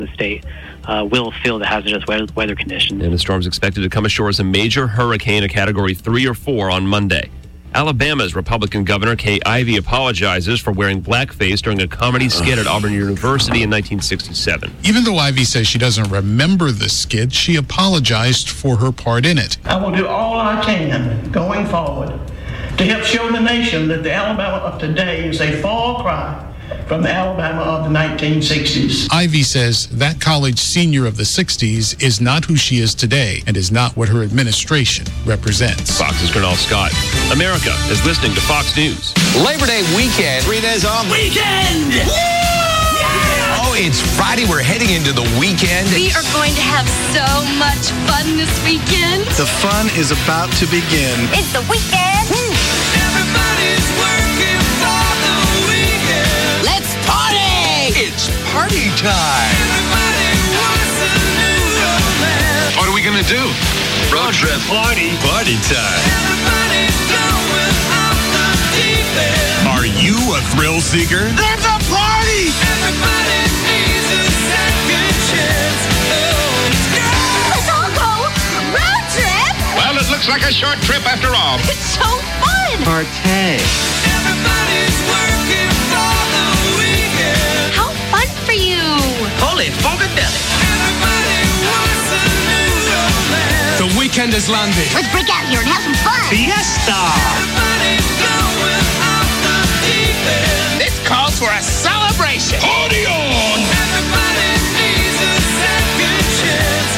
the state will feel the hazardous weather conditions. And the storm's expected to come ashore as a major hurricane, a Category 3 or 4 on Monday. Alabama's Republican Governor Kay Ivey apologizes for wearing blackface during a comedy skit at Auburn University in 1967. Even though Ivey says she doesn't remember the skit, she apologized for her part in it. I will do all I can going forward to help show the nation that the Alabama of today is a far cry from the Alabama of the 1960s. Ivey says that college senior of the 60s is not who she is today and is not what her administration represents. Fox's Gernal Scott. America is listening to Fox News. Labor Day weekend. 3 days off. Weekend! Yeah! Oh, it's Friday. We're heading into the weekend. We are going to have so much fun this weekend. The fun is about to begin. It's the weekend. Woo! Everybody's working for the weekend. Let's party! It's party time. Everybody wants a new romance. What are we going to do? Road trip. Party time. Everybody's going off the deep end. Are you a thrill seeker? There's a party! Everybody needs a second chance. Oh, let's go. Let's all go road trip. Well, it looks like a short trip after all. It's so fun. Everybody's working for the weekend. How fun for you. Holy funkadelic. Everybody wants a new romance. The weekend has landed. Let's break out here and have some fun. Fiesta! Everybody's going off the deep end. This calls for a celebration. Party on! Everybody needs a second chance.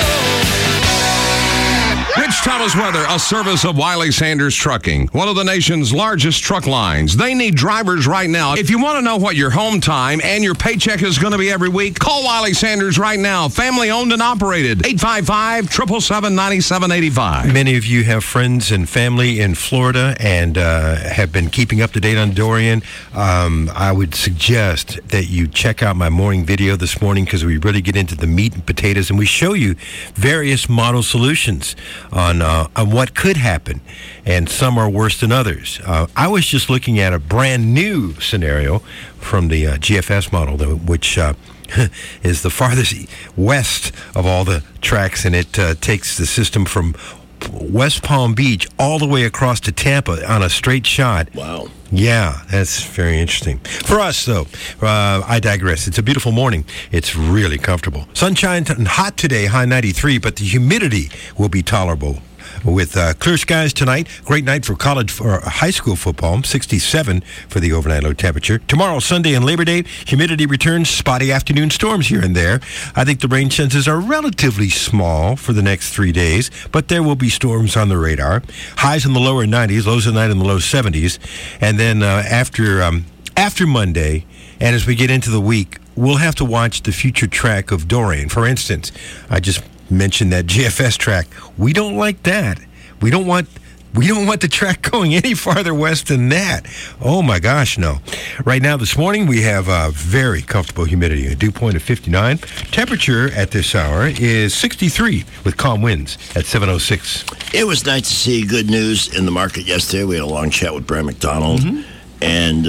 Rich Thomas Weather, a service of Wiley Sanders Trucking, one of the nation's largest truck lines. They need drivers right now. If you want to know what your home time and your paycheck is going to be every week, call Wiley Sanders right now. Family owned and operated. 855-777-9785. Many of you have friends and family in Florida and have been keeping up to date on Dorian. I would suggest that you check out my morning video this morning because we really get into the meat and potatoes and we show you various model solutions on what could happen, and some are worse than others. I was just looking at a brand new scenario from the GFS model, which is the farthest west of all the tracks, and it takes the system from West Palm Beach all the way across to Tampa on a straight shot. Wow. Yeah, that's very interesting. For us, though, I digress. It's a beautiful morning. It's really comfortable. Sunshine and hot today, high 93, but the humidity will be tolerable. With clear skies tonight, great night for college or high school football, 67 for the overnight low temperature. Tomorrow, Sunday and Labor Day, humidity returns, spotty afternoon storms here and there. I think the rain chances are relatively small for the next 3 days, but there will be storms on the radar. Highs in the lower 90s, lows tonight in the low 70s. And then after Monday, and as we get into the week, we'll have to watch the future track of Dorian. For instance, I just mentioned that GFS track. We don't like that. We don't want the track going any farther west than that. Oh my gosh, no. Right now this morning we have very comfortable humidity, a dew point of 59. Temperature at this hour is 63 with calm winds at 7:06. It was nice to see good news in the market yesterday. We had a long chat with Brad McDonald. And,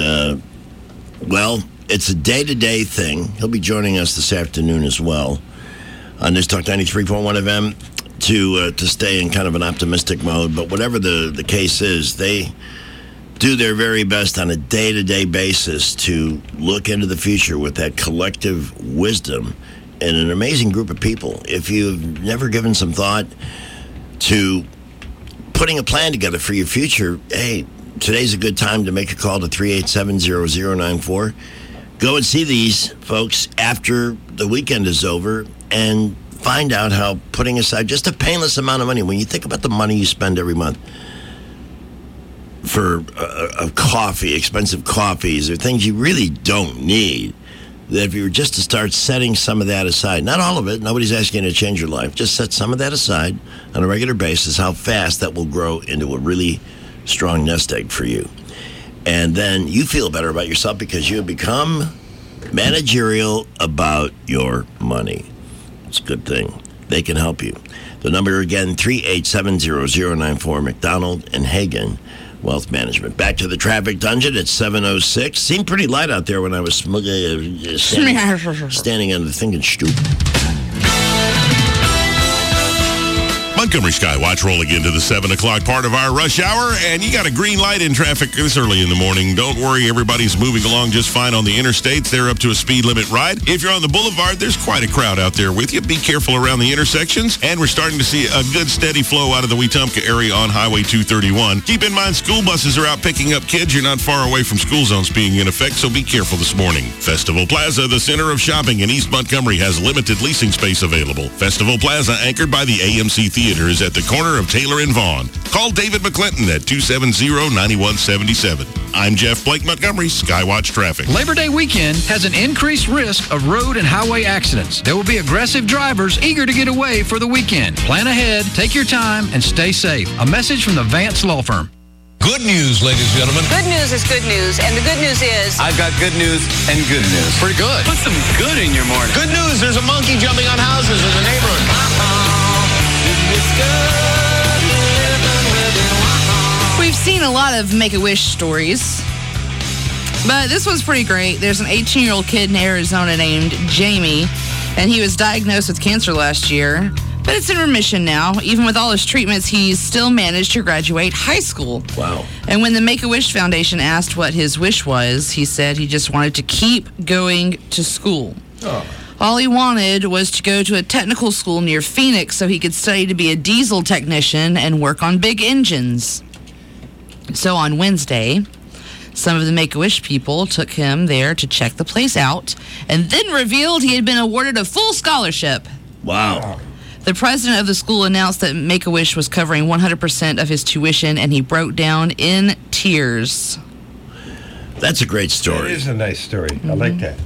it's a day-to-day thing. He'll be joining us this afternoon as well on News Talk 93.1 FM to stay in kind of an optimistic mode. But whatever the case is, they do their very best on a day-to-day basis to look into the future with that collective wisdom and an amazing group of people. If you've never given some thought to putting a plan together for your future, hey, today's a good time to make a call to 387-0094. Go and see these folks after the weekend is over and find out how putting aside just a painless amount of money, when you think about the money you spend every month for a coffee, expensive coffees, or things you really don't need, that if you were just to start setting some of that aside, not all of it, nobody's asking you to change your life, just set some of that aside on a regular basis, how fast that will grow into a really strong nest egg for you. And then you feel better about yourself because you have become managerial about your money. It's a good thing. They can help you. The number again, 387-0094, McDonald and Hagen Wealth Management. Back to the traffic dungeon at 7:06. Seemed pretty light out there when I was standing on the thinking stoop. Montgomery Skywatch rolling into the 7 o'clock part of our rush hour, and you got a green light in traffic this early in the morning. Don't worry, everybody's moving along just fine on the interstates. They're up to a speed limit ride. If you're on the boulevard, there's quite a crowd out there with you. Be careful around the intersections, and we're starting to see a good steady flow out of the Wetumpka area on Highway 231. Keep in mind, school buses are out picking up kids. You're not far away from school zones being in effect, so be careful this morning. Festival Plaza, the center of shopping in East Montgomery, has limited leasing space available. Festival Plaza, anchored by the AMC Theater, is at the corner of Taylor and Vaughn. Call David McClinton at 270-9177. I'm Jeff Blake Montgomery, Skywatch Traffic. Labor Day weekend has an increased risk of road and highway accidents. There will be aggressive drivers eager to get away for the weekend. Plan ahead, take your time, and stay safe. A message from the Vance Law Firm. Good news, ladies and gentlemen. Good news is good news, and the good news is... I've got good news and good news. Pretty good. Put some good in your morning. Good news, there's a monkey jumping on houses in the neighborhood. We've seen a lot of Make-A-Wish stories, but this one's pretty great. There's an 18-year-old kid in Arizona named Jamie, and he was diagnosed with cancer last year, but it's in remission now. Even with all his treatments, he's still managed to graduate high school. Wow. And when the Make-A-Wish Foundation asked what his wish was, he said he just wanted to keep going to school. Oh. All he wanted was to go to a technical school near Phoenix so he could study to be a diesel technician and work on big engines. So on Wednesday, some of the Make-A-Wish people took him there to check the place out and then revealed he had been awarded a full scholarship. Wow. The president of the school announced that Make-A-Wish was covering 100% of his tuition, and he broke down in tears. That's a great story. It is a nice story. Mm-hmm. I like that.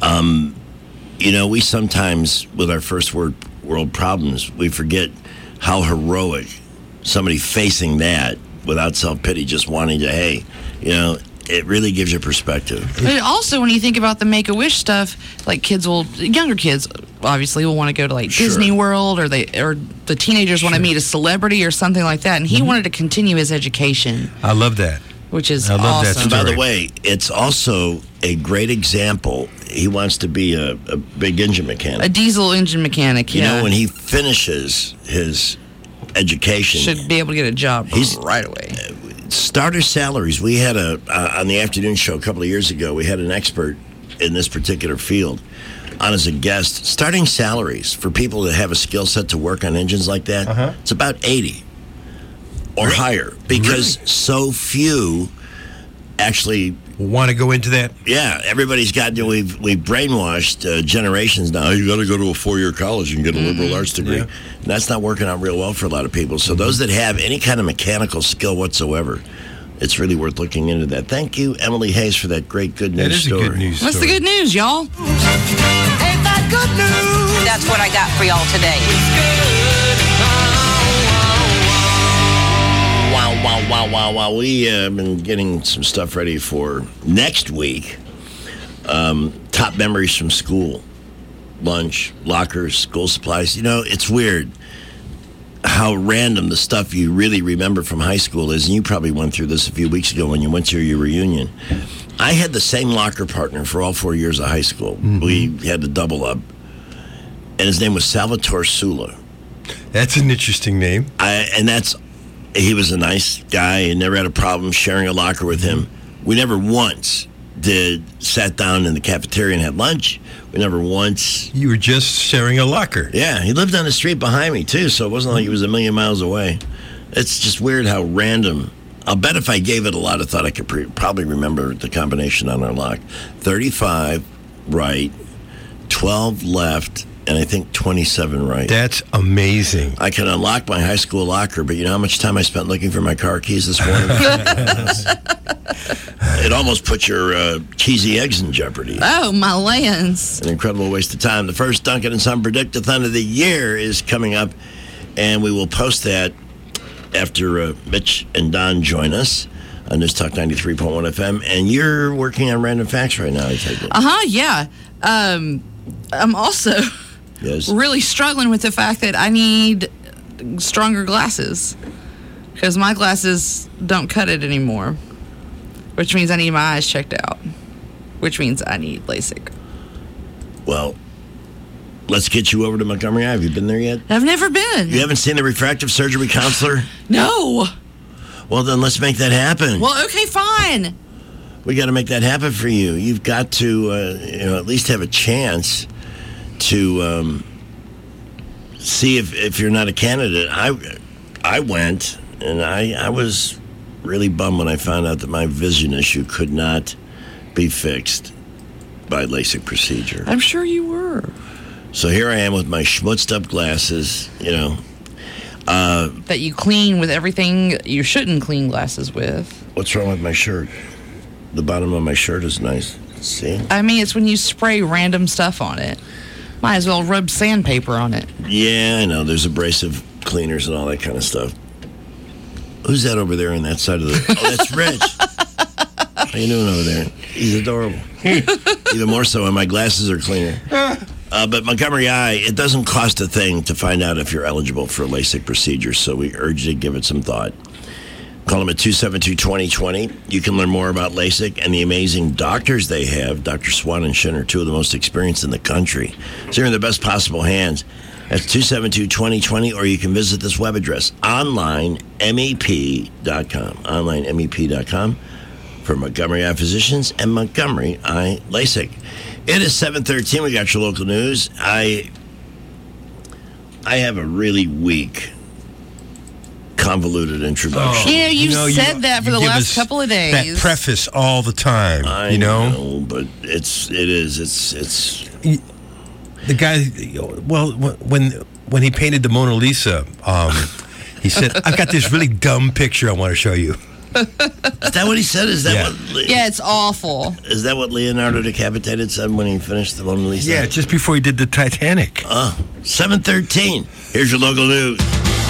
You know, we sometimes, with our first world problems, we forget how heroic somebody facing that without self-pity, just wanting to, hey, you know, it really gives you perspective. But also, when you think about the Make-A-Wish stuff, like younger kids obviously will want to go to like Disney World, or the teenagers want to meet a celebrity or something like that, and he wanted to continue his education. I love that. Which is awesome. That story. By the way, it's also a great example. He wants to be a big engine mechanic. A diesel engine mechanic, You know, when he finishes his education... Should be able to get a job right away. Starter salaries. We had on the afternoon show a couple of years ago, we had an expert in this particular field on as a guest. Starting salaries for people that have a skill set to work on engines like that, it's about 80 or higher, because so few actually want to go into that. Yeah, everybody's got to. We've brainwashed generations now. You got to go to a 4-year college and get a liberal arts degree. And that's not working out real well for a lot of people. So those that have any kind of mechanical skill whatsoever, it's really worth looking into that. Thank you, Emily Hayes, for that great good news story. That is a good news story. What's the good news, y'all? Ain't that good news? That's what I got for y'all today. Wow. We have been getting some stuff ready for next week. Top memories from school. Lunch, lockers, school supplies. You know, it's weird how random the stuff you really remember from high school is. And you probably went through this a few weeks ago when you went to your reunion. I had the same locker partner for all 4 years of high school. Mm-hmm. We had to double up. And his name was Salvatore Sula. That's an interesting name. He was a nice guy and never had a problem sharing a locker with him. We never once sat down in the cafeteria and had lunch. We never once... You were just sharing a locker. Yeah, he lived on the street behind me, too, so it wasn't like he was a million miles away. It's just weird how random... I'll bet if I gave it a lot of thought, I could probably remember the combination on our lock. 35 right, 12 left, and I think 27 right. That's amazing. I can unlock my high school locker, but you know how much time I spent looking for my car keys this morning? It almost put your cheesy eggs in jeopardy. Oh, my lands. An incredible waste of time. The first Duncan & Son Predict-a-thon of the year is coming up, and we will post that after Mitch and Don join us on News Talk 93.1 FM. And you're working on random facts right now, I take it. Yeah. I'm also... Yes. Really struggling with the fact that I need stronger glasses because my glasses don't cut it anymore. which means I need my eyes checked out, which means I need LASIK. Well, let's get you over to Montgomery Eye. Have you been there yet? I've never been. You haven't seen the refractive surgery counselor? No. Well, then let's make that happen. Well, okay, fine. We got to make that happen for you. You've got to, at least have a chance to see if you're not a candidate. I went, and I was really bummed when I found out that my vision issue could not be fixed by LASIK procedure. I'm sure you were. So here I am with my schmutzed up glasses, that you clean with everything you shouldn't clean glasses with. What's wrong with my shirt? The bottom of my shirt is nice. See? I mean, it's when you spray random stuff on it. Might as well rub sandpaper on it. Yeah, I know. There's abrasive cleaners and all that kind of stuff. Who's that over there on that side of the... Oh, that's Rich. How you doing over there? He's adorable. Even more so when my glasses are cleaner. But Montgomery Eye, it doesn't cost a thing to find out if you're eligible for a LASIK procedure, so we urge you to give it some thought. Call them at 272-2020. You can learn more about LASIK and the amazing doctors they have. Dr. Swan and Shin are two of the most experienced in the country. So you're in the best possible hands. That's 272-2020, or you can visit this web address, onlinemep.com. Onlinemep.com for Montgomery Eye Physicians and Montgomery Eye LASIK. It is 7:13. We got your local news. I have a really weak, convoluted introduction. You've said that for the last couple of days. That preface all the time. I know, but it's the guy. Well, when he painted the Mona Lisa, he said, "I've got this really dumb picture I want to show you." Is that what he said? Is that what? Yeah, it's awful. Is that what Leonardo decapitated said when he finished the Mona Lisa? Yeah, just before he did the Titanic. 7:13. Here's your local news.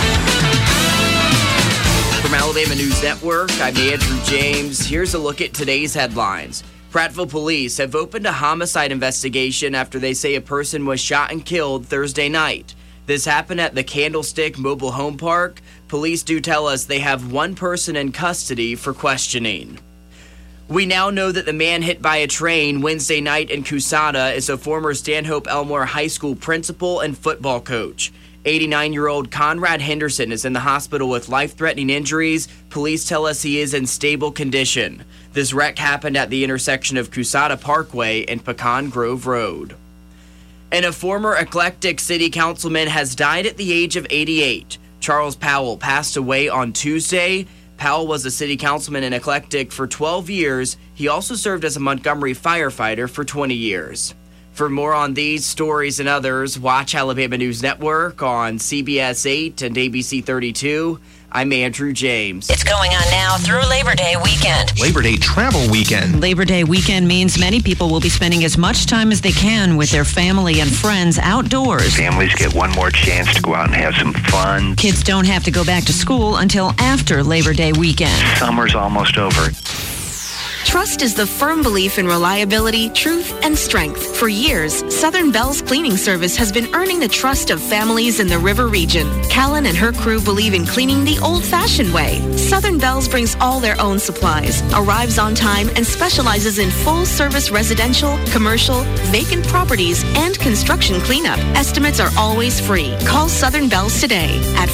From Alabama News Network, I'm Andrew James. Here's a look at today's headlines. Prattville police have opened a homicide investigation after they say a person was shot and killed Thursday night. This happened at the Candlestick Mobile Home Park. Police do tell us they have one person in custody for questioning. We now know that the man hit by a train Wednesday night in Cusana is a former Stanhope Elmore High School principal and football coach. 89-year-old Conrad Henderson is in the hospital with life-threatening injuries. Police tell us he is in stable condition. This wreck happened at the intersection of Cusana Parkway and Pecan Grove Road. And a former eclectic city councilman has died at the age of 88. Charles Powell passed away on Tuesday. Powell was a city councilman in Eclectic for 12 years. He also served as a Montgomery firefighter for 20 years. For more on these stories and others, watch Alabama News Network on CBS 8 and ABC 32. I'm Andrew James. It's going on now through Labor Day weekend. Labor Day travel weekend. Labor Day weekend means many people will be spending as much time as they can with their family and friends outdoors. Families get one more chance to go out and have some fun. Kids don't have to go back to school until after Labor Day weekend. Summer's almost over. Trust is the firm belief in reliability, truth, and strength. For years, Southern Bell's cleaning service has been earning the trust of families in the river region. Callan and her crew believe in cleaning the old-fashioned way. Southern Bell's brings all their own supplies, arrives on time, and specializes in full-service residential, commercial, vacant properties, and construction cleanup. Estimates are always free. Call Southern Bell's today at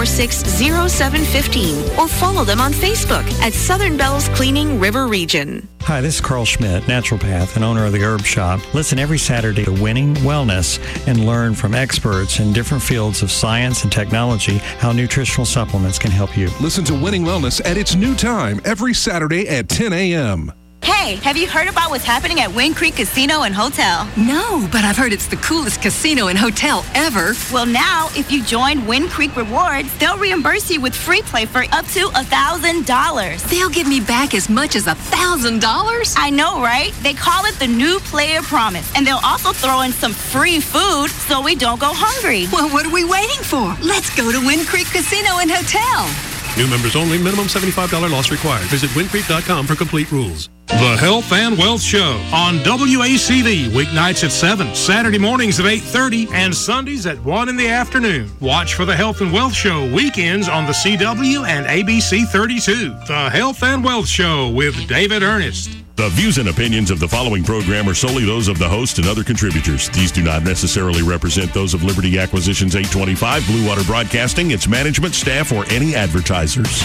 546-0715 or follow them on Facebook at Southern Bell's Cleaning River Region. Hi, this is Carl Schmidt, naturopath and owner of the Herb Shop. Listen every Saturday to Winning Wellness and learn from experts in different fields of science and technology how nutritional supplements can help you. Listen to Winning Wellness at its new time every Saturday at 10 a.m. Hey, have you heard about what's happening at Wind Creek Casino and Hotel? No, but I've heard it's the coolest casino and hotel ever. Well, now, if you join Wind Creek Rewards, they'll reimburse you with free play for up to $1,000. They'll give me back as much as $1,000? I know, right? They call it the New Player Promise, and they'll also throw in some free food so we don't go hungry. Well, what are we waiting for? Let's go to Wind Creek Casino and Hotel. New members only. Minimum $75 loss required. Visit WinCreek.com for complete rules. The Health and Wealth Show on WACV. Weeknights at 7, Saturday mornings at 8:30, and Sundays at 1 in the afternoon. Watch for the Health and Wealth Show weekends on the CW and ABC 32. The Health and Wealth Show with David Ernest. The views and opinions of the following program are solely those of the host and other contributors. These do not necessarily represent those of Liberty Acquisitions 825, Blue Water Broadcasting, its management, staff, or any advertisers.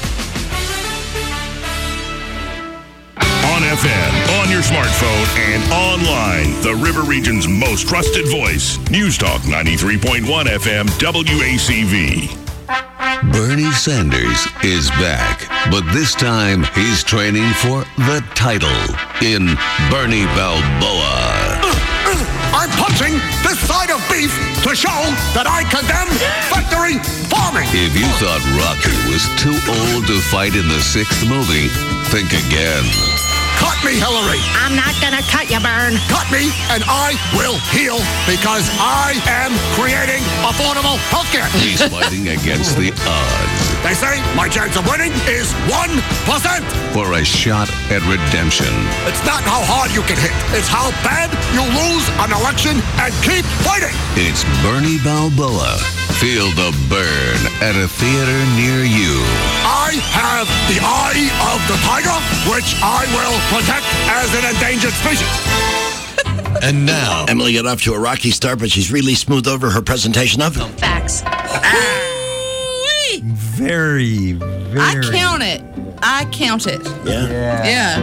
On FM, on your smartphone, and online, the River Region's most trusted voice. News Talk 93.1 FM, WACV. Bernie Sanders is back, but this time he's training for the title in Bernie Balboa. I'm punching this side of beef to show that I condemn factory farming. If you thought Rocky was too old to fight in the 6th movie, think again. Cut me, Hillary. I'm not gonna cut you, Bern. Cut me, and I will heal because I am creating affordable healthcare. He's fighting against the odds. They say my chance of winning is 1%. For a shot at redemption. It's not how hard you can hit. It's how bad you lose an election and keep fighting. It's Bernie Balboa. Feel the burn at a theater near you. I have the eye of the tiger, which I will protect as an endangered species. And now, Emily got off to a rocky start, but she's really smoothed over her presentation of it. Facts. Very, very. I count it. Yeah.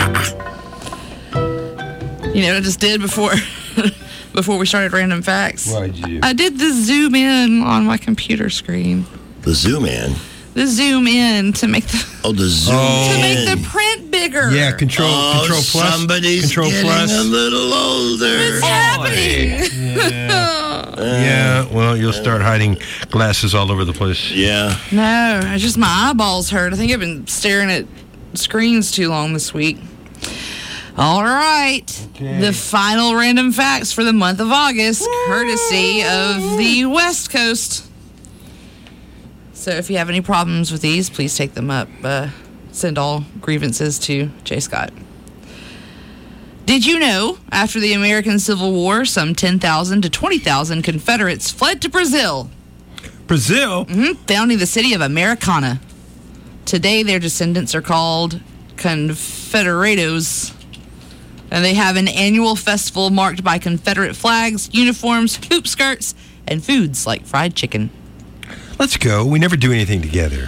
You know what I just did before before we started random facts? What'd you do? I did the zoom in on my computer screen. The zoom in? The zoom in to make the the zoom to in. make the print bigger. Yeah, control plus. Somebody's control getting plus. a little older. What's happening? Yeah, well, you'll start hiding glasses all over the place. Yeah. No, it's just my eyeballs hurt. I think I've been staring at screens too long this week. All right. Okay. The final random facts for the month of August, courtesy of the West Coast. So if you have any problems with these, please take them up. Send all grievances to Jay Scott. Did you know, after the American Civil War, some 10,000 to 20,000 Confederates fled to Brazil? Brazil? Founding the city of Americana. Today, their descendants are called Confederados, and they have an annual festival marked by Confederate flags, uniforms, hoop skirts, and foods like fried chicken. Let's go. We never do anything together.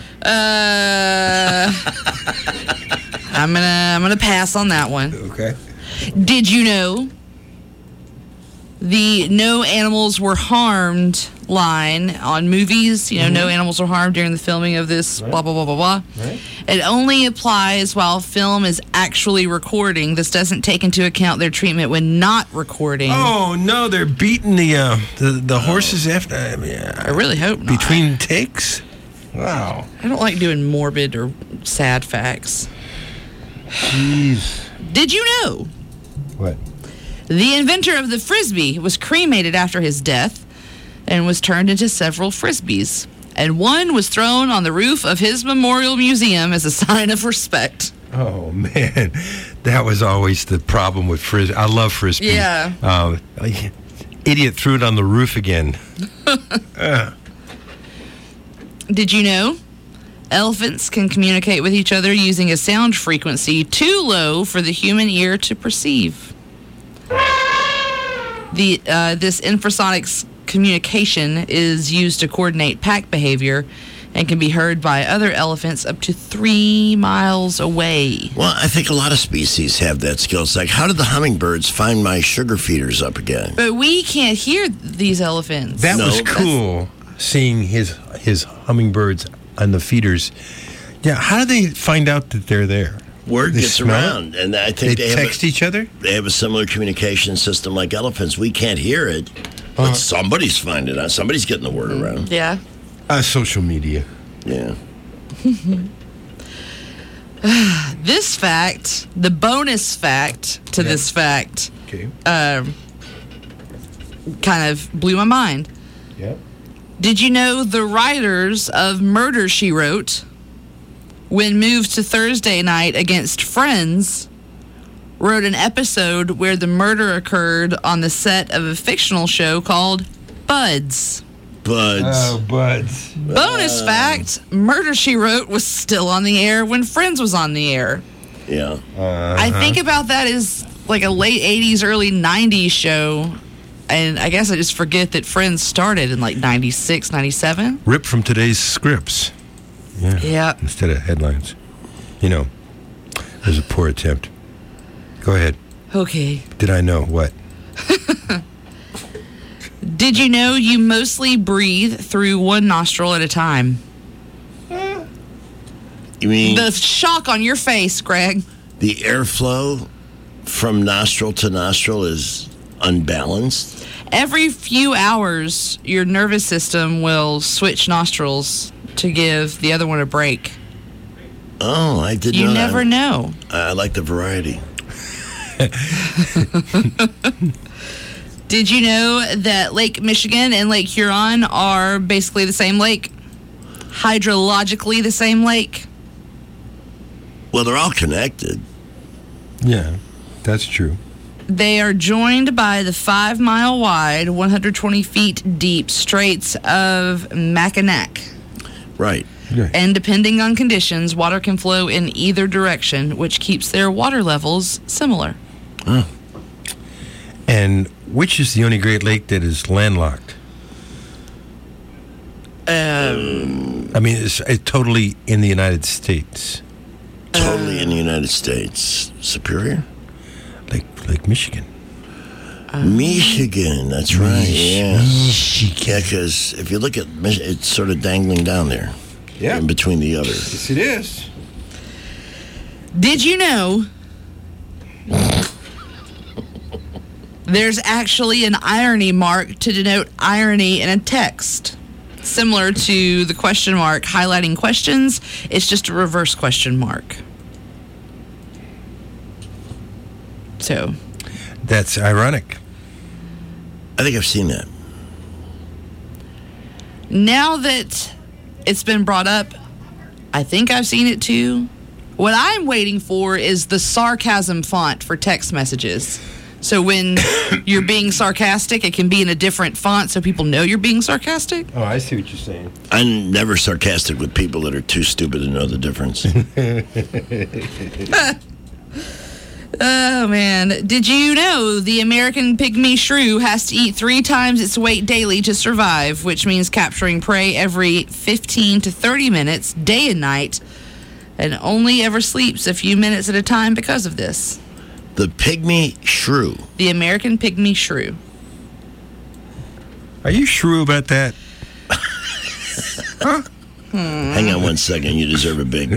I'm gonna pass on that one. Okay. Did you know the no animals were harmed line on movies? You know, no animals were harmed during the filming of this, blah, blah, blah, blah, blah. Right. It only applies while film is actually recording. This doesn't take into account their treatment when not recording. Oh, no, they're beating the horses after. I really hope not. Between takes? Wow. I don't like doing morbid or sad facts. Jeez. Did you know? What? The inventor of the Frisbee was cremated after his death and was turned into several Frisbees. And one was thrown on the roof of his memorial museum as a sign of respect. Oh, man. That was always the problem with Frisbee. I love Frisbee. Yeah. Idiot threw it on the roof again. Did you know? Elephants can communicate with each other using a sound frequency too low for the human ear to perceive. This infrasonic communication is used to coordinate pack behavior and can be heard by other elephants up to 3 miles away. Well, I think a lot of species have that skill. It's like, how did the hummingbirds find my sugar feeders up again? But we can't hear these elephants. That was cool, seeing his hummingbirds on the feeders. Yeah, how do they find out that they're there? Word gets around, and I think they text each other? They have a similar communication system like elephants. We can't hear it, but somebody's finding out. Somebody's getting the word around. Yeah. Social media. Yeah. This fact, the bonus fact to this fact, okay, kind of blew my mind. Yeah. Did you know the writers of Murder, She Wrote, when moved to Thursday night against Friends, wrote an episode where the murder occurred on the set of a fictional show called Buds? Buds. Oh, Buds. Bonus fact, Murder, She Wrote was still on the air when Friends was on the air. Yeah. I think about that as like a late 80s, early 90s show. And I guess I just forget that Friends started in like 96, 97. Ripped from today's scripts. Yeah. Yeah. Instead of headlines. You know, it was a poor attempt. Go ahead. Okay. Did I know what? Did you know you mostly breathe through one nostril at a time? You mean The shock on your face, Greg. the airflow from nostril to nostril is unbalanced? Every few hours, your nervous system will switch nostrils to give the other one a break. Oh, I didn't know You that. never know. I like the variety. Did you know that Lake Michigan and Lake Huron are basically the same lake? Hydrologically the same lake? Well, they're all connected. Yeah, that's true. They are joined by the 5-mile wide, 120 feet deep Straits of Mackinac. Right. And depending on conditions, water can flow in either direction, which keeps their water levels similar. Huh. And which is the only Great Lake that is landlocked? I mean, it's totally in the United States. Totally in the United States. Superior? Lake Michigan. Michigan, that's right. Yeah. Yeah, because if you look at Michigan, it's sort of dangling down there. Yeah. In between the others. Yes, it is. Did you know there's actually an irony mark to denote irony in a text? Similar to the question mark highlighting questions, it's just a reverse question mark. So. That's ironic. I think I've seen that. Now that it's been brought up, I think I've seen it too. What I'm waiting for is the sarcasm font for text messages. So when you're being sarcastic, it can be in a different font so people know you're being sarcastic. Oh, I see what you're saying. I'm never sarcastic with people that are too stupid to know the difference. Oh, man. Did you know the American pygmy shrew has to eat 3 times its weight daily to survive, which means capturing prey every 15 to 30 minutes, day and night, and only ever sleeps a few minutes at a time because of this? The pygmy shrew. The American pygmy shrew. Are you shrew about that? Huh? Hang on one second. You deserve a big...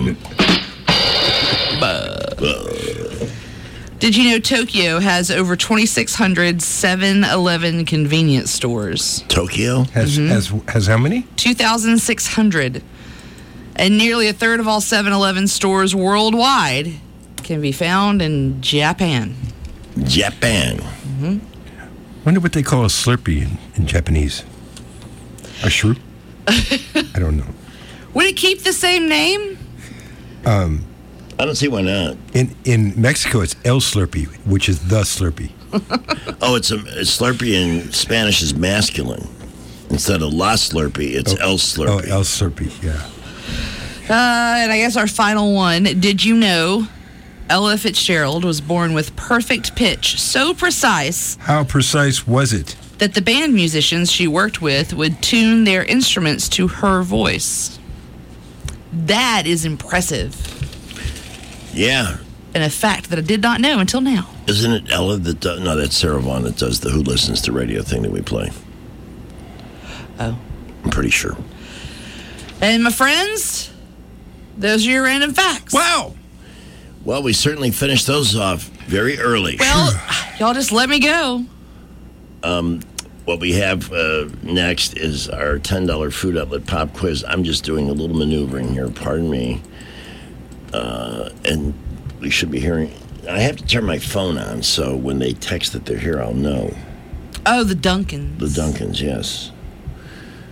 Did you know Tokyo has over 2,600 7-Eleven convenience stores? Tokyo? Has how many? 2,600. And nearly a third of all 7-Eleven stores worldwide can be found in Japan. Japan. Wonder what they call a Slurpee in Japanese. A shrew? I don't know. Would it keep the same name? I don't see why not. In Mexico, it's El Slurpee, which is the Slurpee. Oh, it's Slurpee in Spanish is masculine. Instead of La Slurpee, it's El Slurpee. Oh, El Slurpee, yeah. And I guess our final one. Did you know Ella Fitzgerald was born with perfect pitch, so precise How precise was it? that the band musicians she worked with would tune their instruments to her voice? That is impressive. Yeah. And a fact that I did not know until now. Isn't it Ella that does... No, that's Sarah Vaughan that does the Who Listens to Radio thing that we play. Oh. I'm pretty sure. And my friends, those are your random facts. Wow. Well, we certainly finished those off very early. Well, y'all just let me go. What we have next is our $10 food outlet pop quiz. I'm just doing a little maneuvering here, pardon me. And we should be hearing... I have to turn my phone on, so when they text that they're here, I'll know. Oh, the Duncans. The Duncans, yes.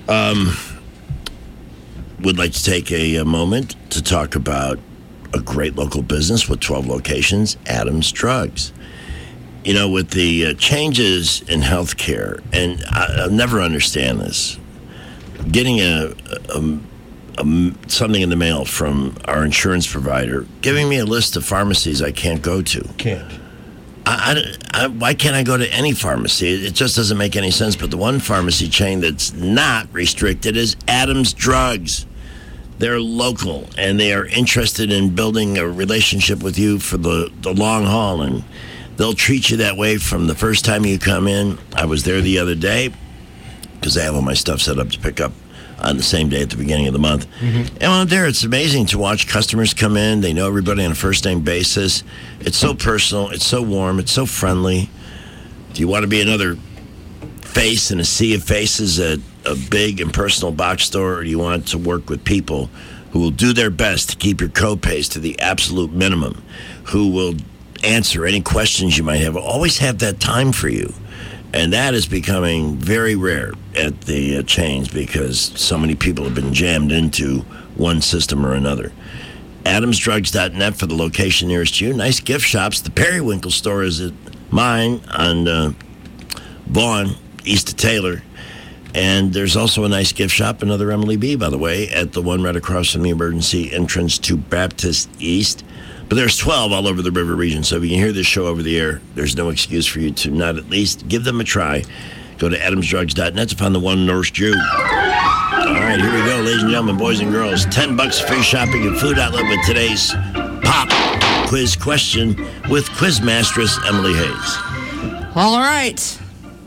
Would like to take a moment to talk about a great local business with 12 locations, Adams Drugs. You know, with the changes in healthcare, and I'll never understand this, getting something in the mail from our insurance provider, giving me a list of pharmacies I can't go to. Can't. Why can't I go to any pharmacy? It just doesn't make any sense. But the one pharmacy chain that's not restricted is Adams Drugs. They're local, and they are interested in building a relationship with you for the long haul, and they'll treat you that way from the first time you come in. I was there the other day because I have all my stuff set up to pick up on the same day at the beginning of the month. And when I'm there, it's amazing to watch customers come in. They know everybody on a first-name basis. It's so personal. It's so warm. It's so friendly. Do you want to be another face in a sea of faces at a big impersonal box store, or do you want to work with people who will do their best to keep your copays to the absolute minimum, who will answer any questions you might have, always have that time for you? And that is becoming very rare at the chains because so many people have been jammed into one system or another. AdamsDrugs.net for the location nearest you. Nice gift shops. The Periwinkle store is at mine on Vaughn, east of Taylor. And there's also a nice gift shop, another Emily B, by the way, at the one right across from the emergency entrance to Baptist East. But there's 12 all over the river region, so if you can hear this show over the air, there's no excuse for you to not at least give them a try. Go to AdamsDrugs.net to find the one nearest you. All right, here we go, ladies and gentlemen, boys and girls. $10 free shopping and food outlet with today's pop quiz question with Quizmastress Emily Hayes. All right.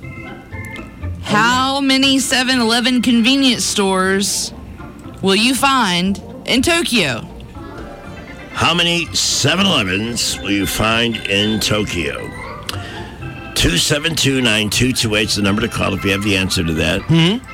How many 7-Eleven convenience stores will you find in Tokyo? How many 7-Elevens will you find in Tokyo? 272-9228 is the number to call if you have the answer to that.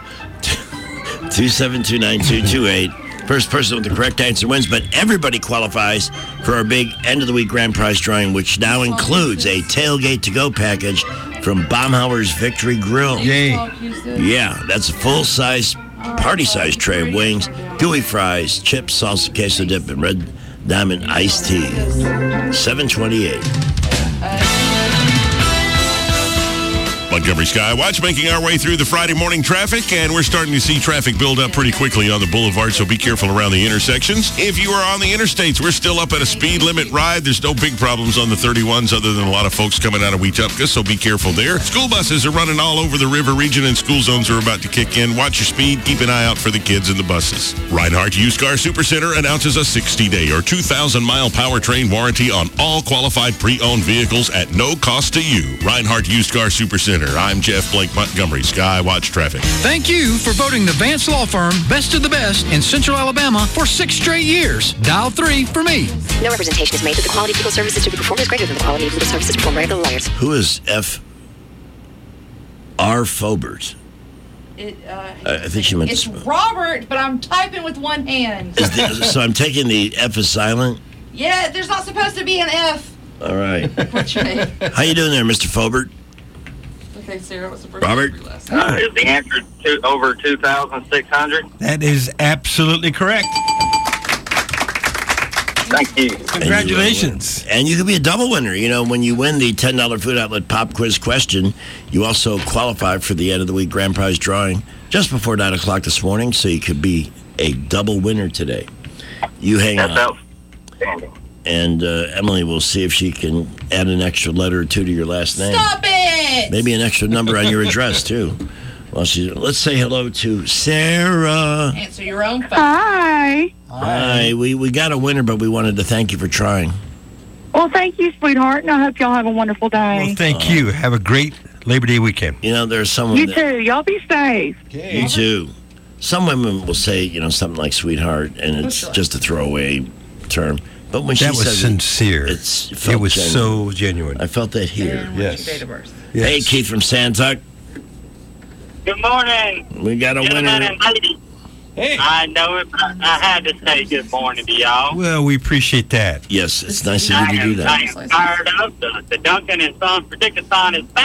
272-9228. First person with the correct answer wins, but everybody qualifies for our big end-of-the-week grand prize drawing, which now includes a tailgate to-go package from Baumhauer's Victory Grill. Yay. Yeah, that's a full-size, party-size tray of wings, gooey fries, chips, salsa, queso dip, and red Diamond iced tea. 728. Montgomery Skywatch making our way through the Friday morning traffic, and we're starting to see traffic build up pretty quickly on the boulevard, so be careful around the intersections. If you are on the interstates, we're still up at a speed limit ride. There's no big problems on the 31s other than a lot of folks coming out of Wetumpka, so be careful there. School buses are running all over the river region, and school zones are about to kick in. Watch your speed. Keep an eye out for the kids in the buses. Reinhardt Used Car Supercenter announces a 60-day or 2,000-mile powertrain warranty on all qualified pre-owned vehicles at no cost to you. Reinhardt Used Car Supercenter. I'm Jeff Blake Montgomery, Skywatch Traffic. Thank you for voting the Vance Law Firm Best of the Best in Central Alabama for 6 straight years. Dial 3 for me. No representation is made that the quality of legal services to be performed is greater than the quality of legal services performed by other lawyers. Who is F. R. Fobert? I think she meant it's Robert, but I'm typing with one hand. So I'm taking the F as silent? Yeah, there's not supposed to be an F. All right. What's your name? How you doing there, Mr. Fobert? Okay, Sarah, what's the first Robert? Is the answer over 2,600? That is absolutely correct. Thank you. Congratulations. And you could be a double winner. You know, when you win the $10 Food Outlet Pop Quiz question, you also qualify for the end of the week grand prize drawing just before 9 o'clock this morning, so you could be a double winner today. You hang on. That's outstanding. And Emily will see if she can add an extra letter or two to your last name. Stop it! Maybe an extra number on your address, too. Well, let's say hello to Sarah. Answer your own phone. Hi. Hi. We got a winner, but we wanted to thank you for trying. Well, thank you, sweetheart, and I hope y'all have a wonderful day. Well, thank you. Have a great Labor Day weekend. You know, there's someone... You too. Y'all be safe. Okay. You too. Some women will say, you know, something like sweetheart, and it's just a throwaway term. But when that she was said sincere. It was genuine. so genuine. I felt that here. And what's your date of birth? Yes. Hey, Keith from Santuck. Good morning. We got a winner. Hey. I know it, but I had to say good morning to y'all. Well, we appreciate that. Yes, it's nice of you to do that. I am fired up. The Duncan and Son Predictathon is back.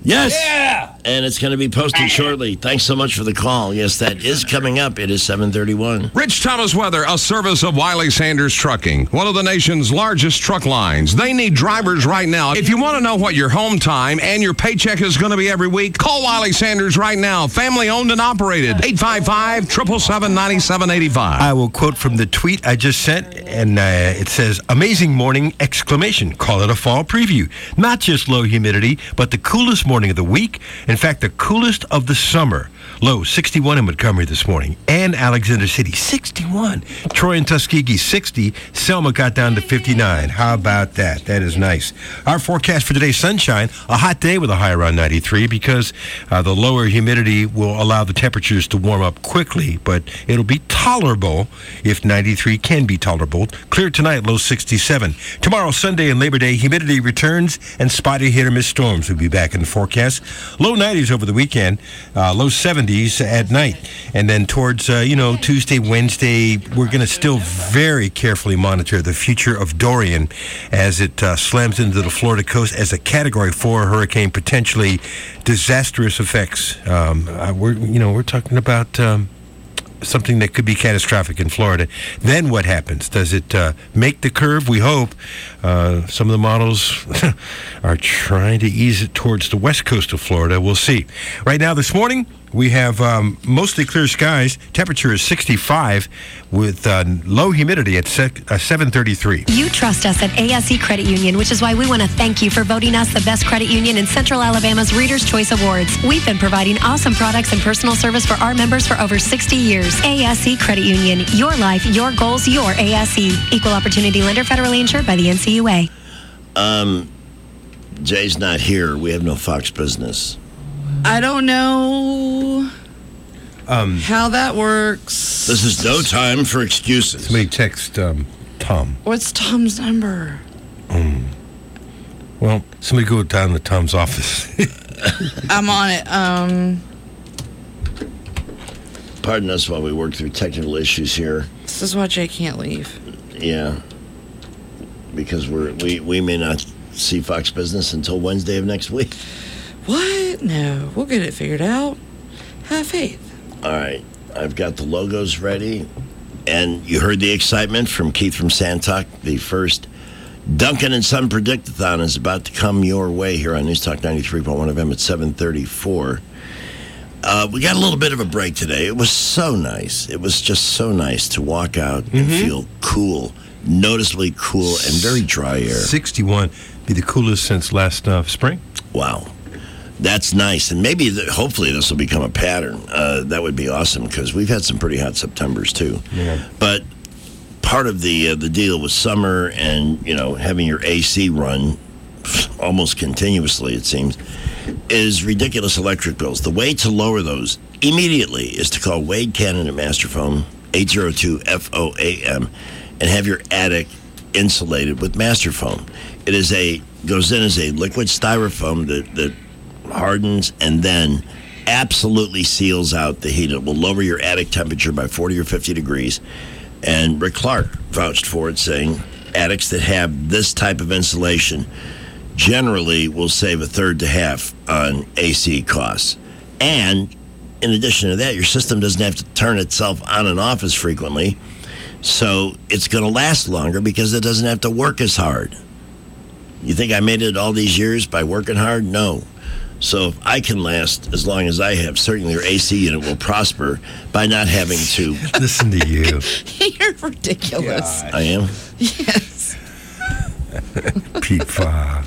Yes. Yeah. And it's going to be posted shortly. Thanks so much for the call. Yes, that is coming up. It is 7:31. Rich Thomas Weather, a service of Wiley Sanders Trucking, one of the nation's largest truck lines. They need drivers right now. If you want to know what your home time and your paycheck is going to be every week, call Wiley Sanders right now. Family owned and operated. 855-777-9785. I will quote from the tweet I just sent, and it says, "Amazing morning, exclamation. Call it a fall preview. Not just low humidity, but the coolest morning of the week. In fact, the coolest of the summer. Low 61 in Montgomery this morning, and Alexander City 61. Troy and Tuskegee 60. Selma got down to 59. How about that? That is nice. Our forecast for today: sunshine, a hot day with a high around 93 because the lower humidity will allow the temperatures to warm up quickly, but it'll be tolerable if 93 can be tolerable. Clear tonight, low 67. Tomorrow, Sunday and Labor Day, humidity returns and spotty hit or miss storms will be back in the forecast. Low 90s over the weekend, low 70s at night. And then towards, Tuesday, Wednesday, we're going to still very carefully monitor the future of Dorian as it slams into the Florida coast as a Category 4 hurricane, potentially disastrous effects. We're talking about something that could be catastrophic in Florida. Then what happens? Does it make the curve? We hope. Some of the models are trying to ease it towards the west coast of Florida. We'll see. Right now, this morning, we have mostly clear skies. Temperature is 65 with low humidity at 733. You trust us at ASE Credit Union, which is why we want to thank you for voting us the best credit union in Central Alabama's Reader's Choice Awards. We've been providing awesome products and personal service for our members for over 60 years. ASE Credit Union, your life, your goals, your ASE. Equal opportunity lender, federally insured by the NCUA. Jay's not here. We have no Fox business. I don't know how that works. This is no time for excuses. Somebody text Tom. What's Tom's number? Well, somebody go down to Tom's office. I'm on it. Pardon us while we work through technical issues here. This is why Jay can't leave. Yeah. Because we may not see Fox business until Wednesday of next week. What? No, we'll get it figured out. Have faith. All right. I've got the logos ready. And you heard the excitement from Keith from Santuck. The first Duncan and Son Predictathon is about to come your way here on News Talk 93.1 FM at 7:34. We got a little bit of a break today. It was so nice. It was just so nice to walk out and feel cool, noticeably cool, and very dry air. 61, be the coolest since last spring. Wow. That's nice. And maybe, hopefully, this will become a pattern. That would be awesome because we've had some pretty hot Septembers, too. Yeah. But part of the deal with summer and, having your AC run almost continuously, it seems, is ridiculous electric bills. The way to lower those immediately is to call Wade Cannon at Masterfoam, 802-FOAM, and have your attic insulated with Masterfoam. It goes in as a liquid styrofoam that hardens and then absolutely seals out the heat. It will lower your attic temperature by 40 or 50 degrees. And Rick Clark vouched for it, saying attics that have this type of insulation generally will save a third to half on AC costs. And in addition to that, your system doesn't have to turn itself on and off as frequently, so it's going to last longer because it doesn't have to work as hard. You think I made it all these years by working hard? No. So if I can last as long as I have, certainly your AC unit will prosper by not having to... Listen to you. You're ridiculous. God. I am? Yes. Peepa.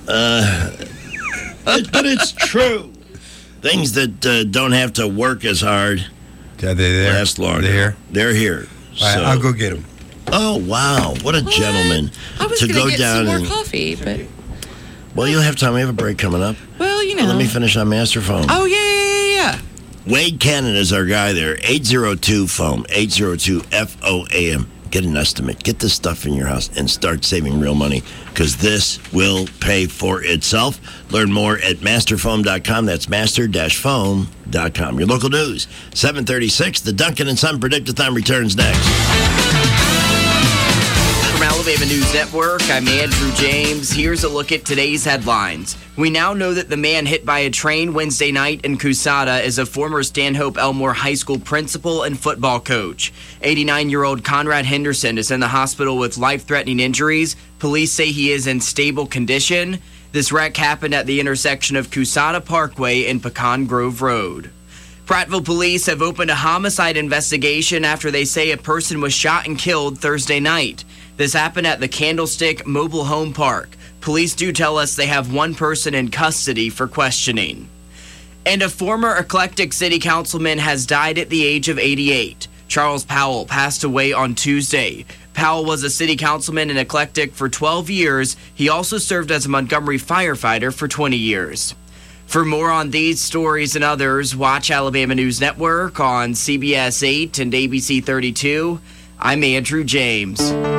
But it's true. Things that don't have to work as hard last longer. They're here. So, I'll go get them. Oh, wow. What a gentleman. I was going to get some more coffee, but... Well, you'll have time. We have a break coming up. Well, let me finish on Masterfoam. Oh, yeah. Wade Cannon is our guy there. 802-FOAM, 802-FOAM. Get an estimate. Get this stuff in your house and start saving real money because this will pay for itself. Learn more at masterfoam.com. That's master-foam.com. Your local news, 7:36. The Duncan and Son Predictathon returns next. From Alabama News Network, I'm Andrew James. Here's a look at today's headlines. We now know that the man hit by a train Wednesday night in Coushatta is a former Stanhope Elmore High School principal and football coach. 89-year-old Conrad Henderson is in the hospital with life-threatening injuries. Police say he is in stable condition. This wreck happened at the intersection of Coushatta Parkway and Pecan Grove Road. Prattville police have opened a homicide investigation after they say a person was shot and killed Thursday night. This happened at the Candlestick Mobile Home Park. Police do tell us they have one person in custody for questioning. And a former Eclectic City Councilman has died at the age of 88. Charles Powell passed away on Tuesday. Powell was a city councilman in Eclectic for 12 years. He also served as a Montgomery firefighter for 20 years. For more on these stories and others, watch Alabama News Network on CBS 8 and ABC 32. I'm Andrew James.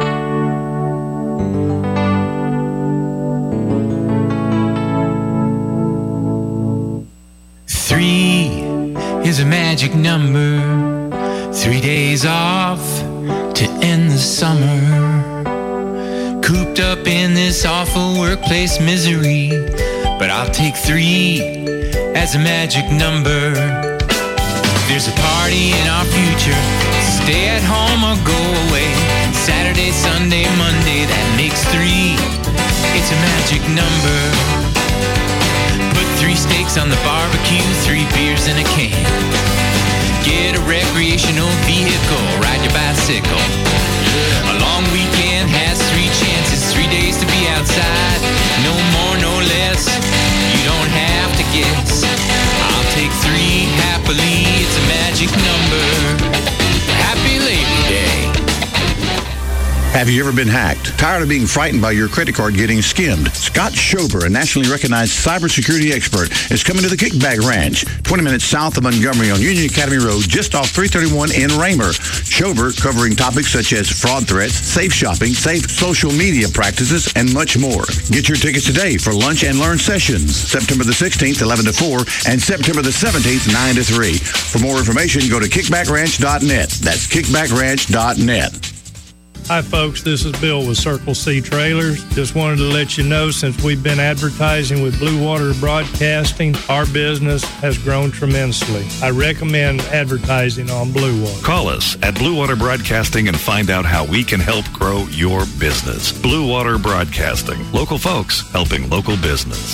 3 is a magic number. 3 days off to end the summer. Cooped up in this awful workplace misery, but I'll take 3 as a magic number. There's a party in our future. Stay at home or go away. Saturday, Sunday, Monday, that makes 3. It's a magic number. Put 3 steaks on the barbecue, 3 beers in a can. Get a recreational vehicle, ride your bicycle. A long weekend has 3 chances, 3 days to be outside. No more, no less. You don't have to guess. I'll take 3 happily. It's a magic number. Happy Labor Day. Have you ever been hacked? Tired of being frightened by your credit card getting skimmed? Scott Schober, a nationally recognized cybersecurity expert, is coming to the Kickback Ranch, 20 minutes south of Montgomery on Union Academy Road, just off 331 in Raymer. Schober covering topics such as fraud threats, safe shopping, safe social media practices, and much more. Get your tickets today for Lunch and Learn sessions, September the 16th, 11 to 4, and September the 17th, 9 to 3. For more information, go to kickbackranch.net. That's kickbackranch.net. Hi, folks. This is Bill with Circle C Trailers. Just wanted to let you know, since we've been advertising with Blue Water Broadcasting, our business has grown tremendously. I recommend advertising on Blue Water. Call us at Blue Water Broadcasting and find out how we can help grow your business. Blue Water Broadcasting. Local folks helping local business.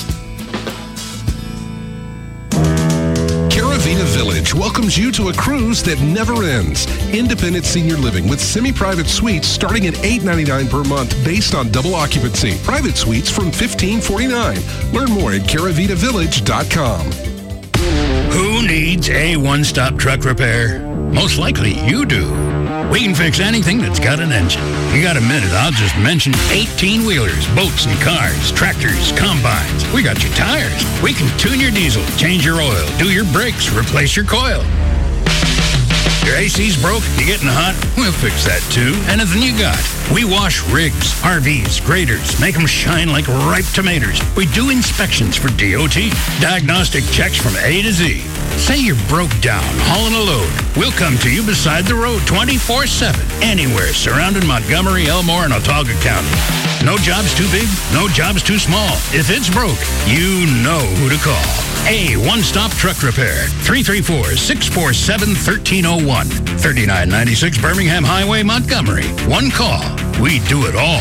Caravita Village welcomes you to a cruise that never ends. Independent senior living with semi-private suites starting at $8.99 per month based on double occupancy. Private suites from $15.49. Learn more at caravitavillage.com. Who needs a one-stop truck repair? Most likely you do. We can fix anything that's got an engine. You got a minute, I'll just mention 18-wheelers, boats and cars, tractors, combines. We got your tires. We can tune your diesel, change your oil, do your brakes, replace your coil. Your AC's broke, you getting hot? We'll fix that too. Anything you got. We wash rigs, RVs, graders, make them shine like ripe tomatoes. We do inspections for DOT, diagnostic checks from A to Z. Say you're broke down, hauling a load. We'll come to you beside the road 24/7, anywhere surrounding Montgomery, Elmore, and Autauga County. No job's too big, no job's too small. If it's broke, you know who to call. A one-stop truck repair, 334-647-1301, 3996 Birmingham Highway, Montgomery. One call. We do it all.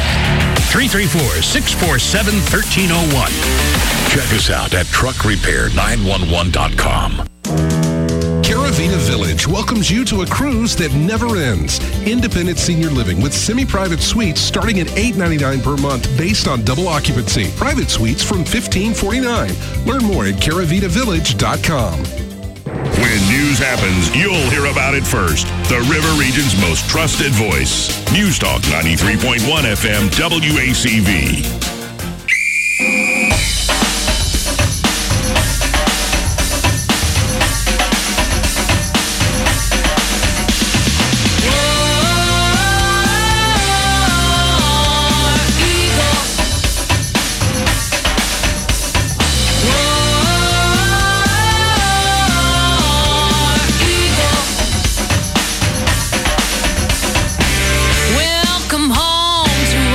334-647-1301. Check us out at truckrepair911.com. Caravita Village welcomes you to a cruise that never ends. Independent senior living with semi-private suites starting at $8.99 per month based on double occupancy. Private suites from $15.49. Learn more at caravitavillage.com. When news happens, you'll hear about it first. The River Region's most trusted voice. News Talk 93.1 FM WACV. Welcome home to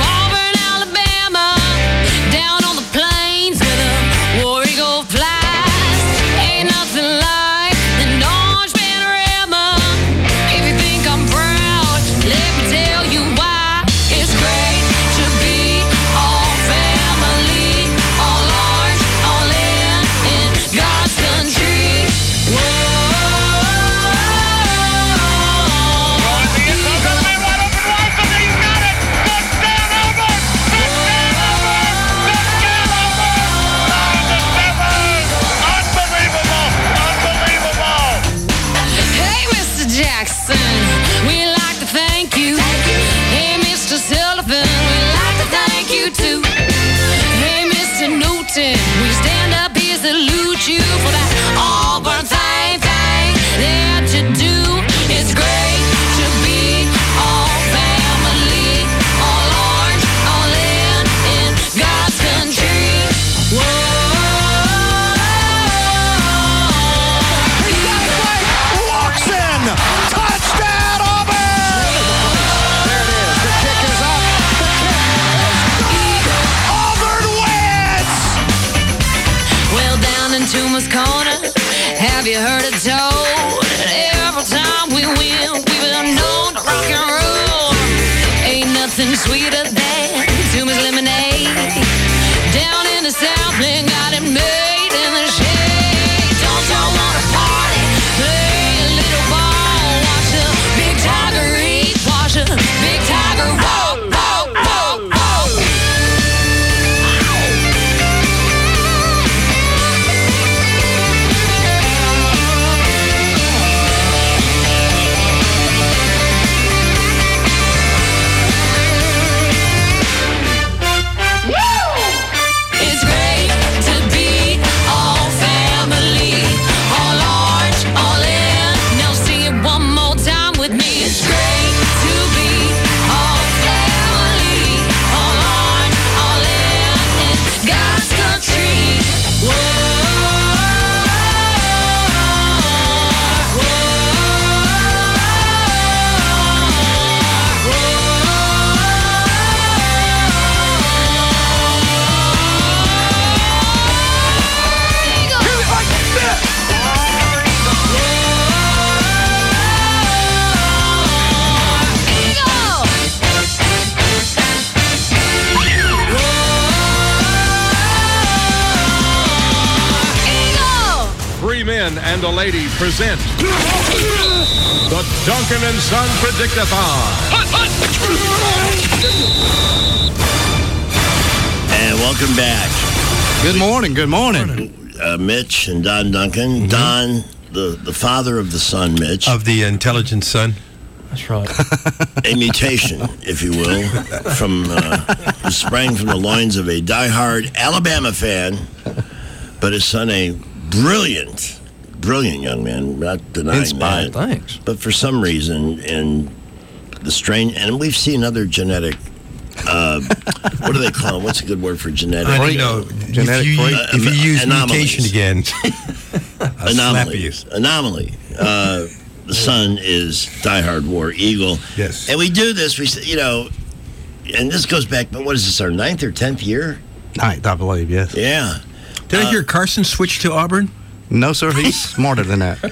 the ladies present the Duncan and Son Predict-a-thon. And welcome back. Good morning. Good morning. Mitch and Don Duncan. Don, the father of the son, Mitch. Of the intelligent son. That's right. A mutation, if you will, from who sprang from the loins of a diehard Alabama fan, but his son, a brilliant young man, not denying Inspired, that. thanks. But for some reason, in the strange, and we've seen other genetic. What do they call it? What's a good word for genetic? I don't know. Genetic If you use anomalies. mutation again, Anomaly. The son is diehard War Eagle. Yes. And we do this, and this goes back, but what is this, our 9th or 10th year? 9th, I believe, yes. Yeah. Did I hear Carson switch to Auburn? No, sir, he's smarter than that.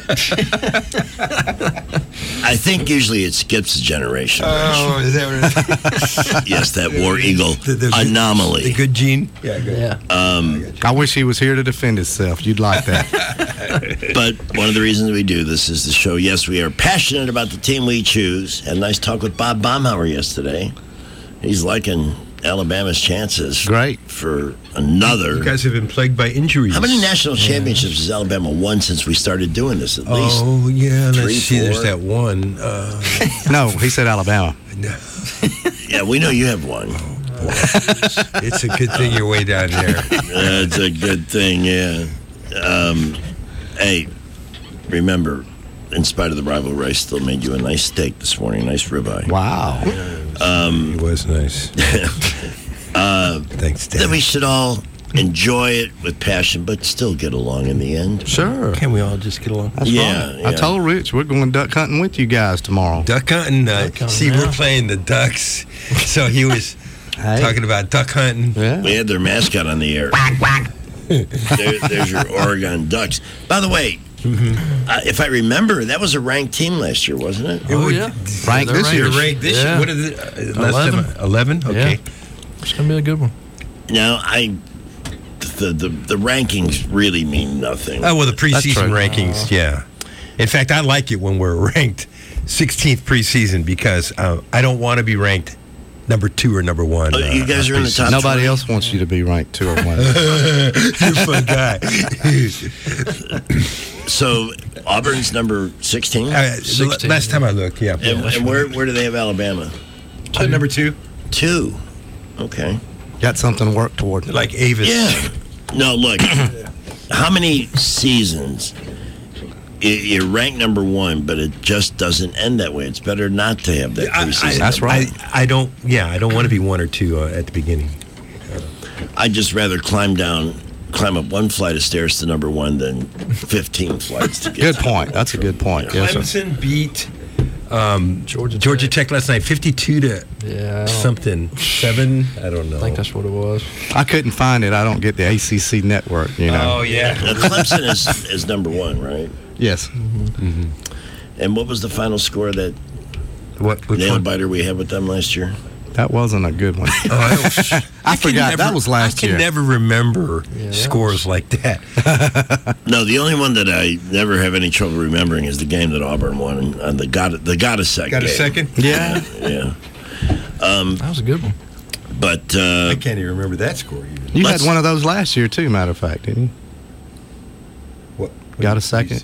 I think usually it skips a generation. Oh, is that what it is? Yes, that War Eagle anomaly. The good gene? Yeah, good. Yeah. I wish he was here to defend himself. You'd like that. But one of the reasons we do this is to show, yes, we are passionate about the team we choose. Had a nice talk with Bob Baumhauer yesterday. He's liking Alabama's chances. Great. For another. You guys have been plagued by injuries. How many national championships has Alabama won since we started doing this? At least. Oh, yeah. 3, Let's see. 4. There's that one. No, he said Alabama. Yeah, we know you have one. It's a good thing you're way down there. That's a good thing, yeah. Hey, remember, in spite of the rivalry, I still made you a nice steak this morning, a nice ribeye. Wow. It was nice. Thanks, Dan. That we should all enjoy it with passion, but still get along in the end. Sure. Can we all just get along? That's Yeah, right. yeah. I told Rich we're going duck hunting with you guys tomorrow. Duck hunting. See, we're playing the Ducks. So he was talking about duck hunting. Yeah. We had their mascot on the air. There's your Oregon Ducks. By the way, if I remember, that was a ranked team last year, wasn't it? Yeah. Ranked this year. Ranked this year. What is it? 11? Okay. Yeah. It's going to be a good one. Now, the rankings really mean nothing. Oh, well, the preseason rankings, yeah. In fact, I like it when we're ranked 16th preseason because I don't want to be ranked number 2 or number 1. You guys are in the top. Nobody else wants you to be ranked 2 or 1. You're a fun guy. So Auburn's number 16? 16. Last time I looked, yeah. And where do they have Alabama? Number 2. 2. Okay. Got something to work toward. Like Avis. Yeah. No, look. How many seasons you're ranked number 1, but it just doesn't end that way? It's better not to have that preseason. That's right. I don't want to be 1 or 2 at the beginning. I'd just rather climb up 1 flight of stairs to number 1 than 15 flights to get Good point. That's a good point. Yes, sir. Clemson beat Georgia Tech last night, 52 to something 7. I don't know. I think that's what it was. I couldn't find it. I don't get the ACC network. You know. Oh yeah. Now, Clemson is number 1, right? Yes. Mm-hmm. And what was the final score of that What nail biter we had with them last year? That wasn't a good one. I forgot. That was last year. I can never remember scores like that. No, the only one that I never have any trouble remembering is the game that Auburn won on the Got-a-Sec Got a game. second? Yeah. Yeah. That was a good one. But I can't even remember that score. You had one of those last year, too, matter of fact, didn't you? What got a second?